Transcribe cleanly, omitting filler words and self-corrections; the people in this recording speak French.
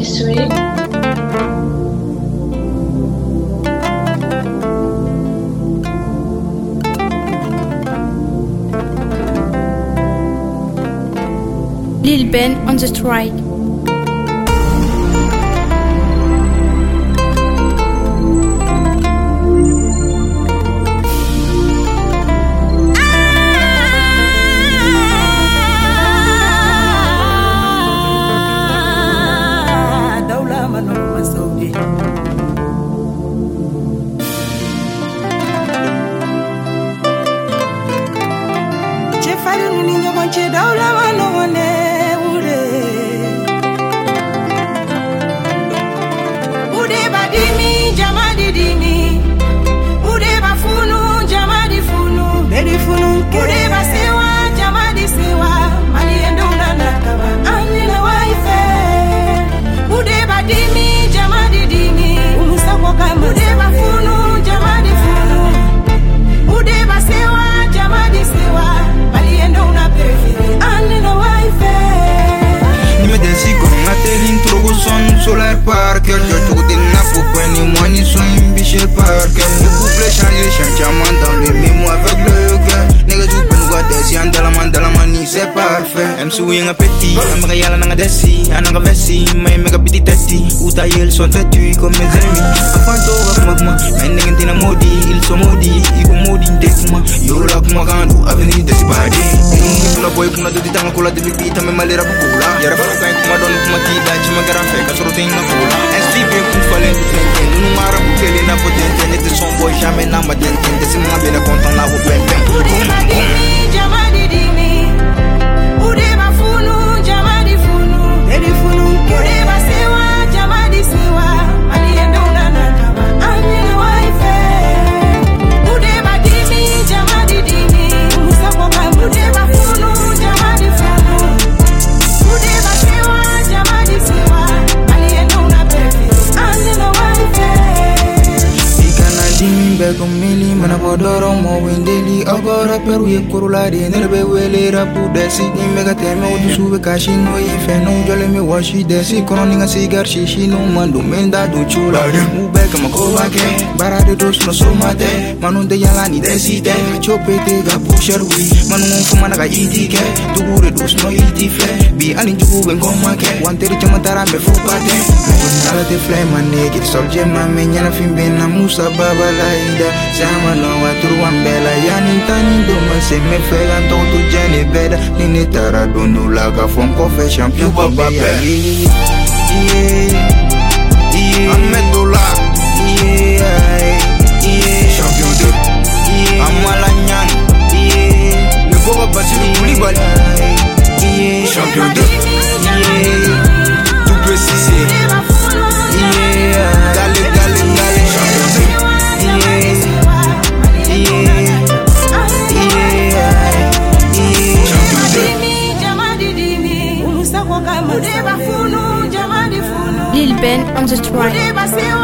Sweet. Lil Ben on the strike. Solar Parker, je trouve des nappes au point, ni moi ni son Michel Parker. Le couple changé, changement dans le mémo avec le cœur. Nigga tout peut nous voir desi, en dans la manie, c'est parfait. M souille un petit, un réel en a desi, un vessi, mais méga petit testi. Ou ta ils sont têtus comme mes ennemis. Afin de voir moi, mais nigga t'es maudit, ils sont maudits, ils vont maudits d'être-moi. Yo là, pour moi, quand nous avenir de ce paradis. Pour la boy, pour la deux temps, pour la début, t'as même malheur à beaucoup là. Y'a la fin, pour ma donne, pour ma tida, tu m'as garanti, quand je tem na cola. STV com falando tem no mar porque ele na potente nesse som boy jamais na madente desse uma bela conta na rua bem bem. Jamadi dimi, udeba funu, jamadi funu, ele funu, udeba sewa, jamadi sewa, alienda unana kama amina waife. Udeba dimi, jamadi dimi, musako kama udeba funu, jamadi funu, udeba sewa, jamadi sewa. Bego mili mana bodoro mo windeli agora peru ye kurula de nerbe wele rapu desi ni mega teme o sube kashi no ife no jole me washi desi koroni nga cigar shishi no mando menda do chula mu bega makoba ke barade dos no somate manu de yala ni deside chopete ga pusher wi manu fuma na ga idike dugure dos no itife bi ani jugu ben koma ke wanteri chamatara me fupate nala de flame nege solje mame nyana fimbe na musa baba lai Sama no watru ambela yani tani doma se me fega tonto jene beda nini tara donu laga fonko fe champion baba yeah Amedola champion de Amalagnan le boba Basiru Koulibaly champion de tout précisé Dale champion de Lil Ben on the strike.